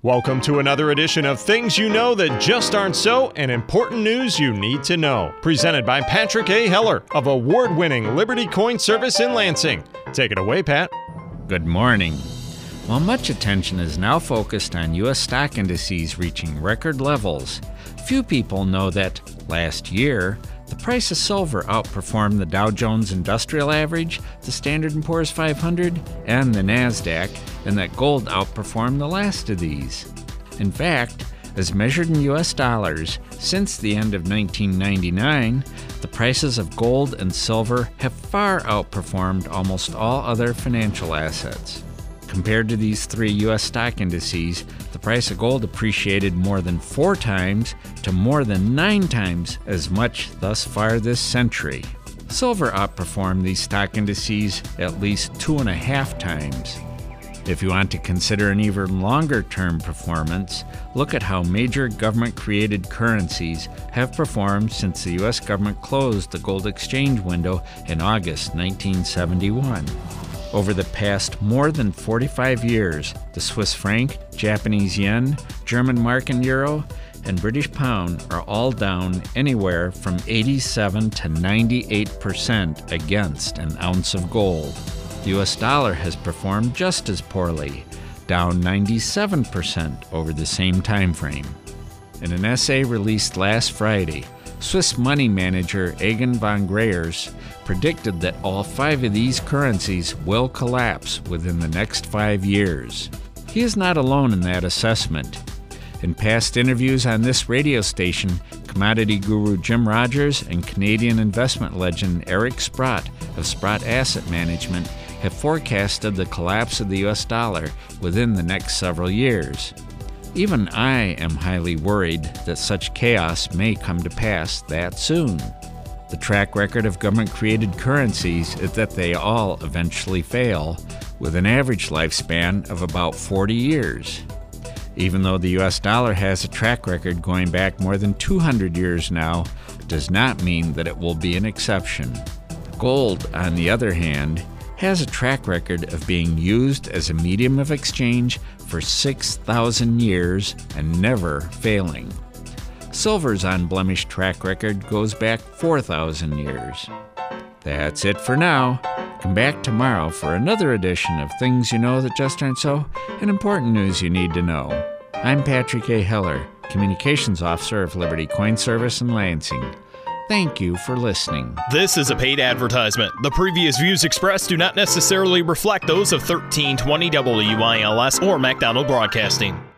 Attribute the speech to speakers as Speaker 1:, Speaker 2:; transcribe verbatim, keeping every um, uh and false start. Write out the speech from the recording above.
Speaker 1: Welcome to another edition of Things You Know That Just Aren't So and Important News You Need to Know. Presented by Patrick A. Heller of award-winning Liberty Coin Service in Lansing. Take it away, Pat.
Speaker 2: Good morning. While much attention is now focused on U S stock indices reaching record levels, few people know that last year, the price of silver outperformed the Dow Jones Industrial Average, the Standard and Poor's five hundred, and the NASDAQ, and that gold outperformed the last of these. In fact, as measured in U S dollars, since the end of nineteen ninety-nine, the prices of gold and silver have far outperformed almost all other financial assets. Compared to these three U S stock indices, the price of gold appreciated more than four times to more than nine times as much thus far this century. Silver outperformed these stock indices at least two and a half times. If you want to consider an even longer-term performance, look at how major government-created currencies have performed since the U S government closed the gold exchange window in August nineteen seventy-one. Over the past more than forty-five years, the Swiss franc, Japanese yen, German mark and euro, and British pound are all down anywhere from eighty-seven to ninety-eight percent against an ounce of gold. The U S dollar has performed just as poorly, down ninety-seven percent over the same time frame. In an essay released last Friday, Swiss money manager Egon von Greyerz predicted that all five of these currencies will collapse within the next five years. He is not alone in that assessment. In past interviews on this radio station, commodity guru Jim Rogers and Canadian investment legend Eric Sprott of Sprott Asset Management have forecasted the collapse of the U S dollar within the next several years. Even I am highly worried that such chaos may come to pass that soon. The track record of government-created currencies is that they all eventually fail, with an average lifespan of about forty years. Even though the U S dollar has a track record going back more than two hundred years now, does not mean that it will be an exception. Gold, on the other hand, has a track record of being used as a medium of exchange for six thousand years and never failing. Silver's unblemished track record goes back four thousand years. That's it for now. Come back tomorrow for another edition of Things You Know That Just Aren't So and Important News You Need to Know. I'm Patrick A. Heller, Communications Officer of Liberty Coin Service in Lansing. Thank you for listening.
Speaker 3: This is a paid advertisement. The previous views expressed do not necessarily reflect those of thirteen twenty W I L S or MacDonald Broadcasting.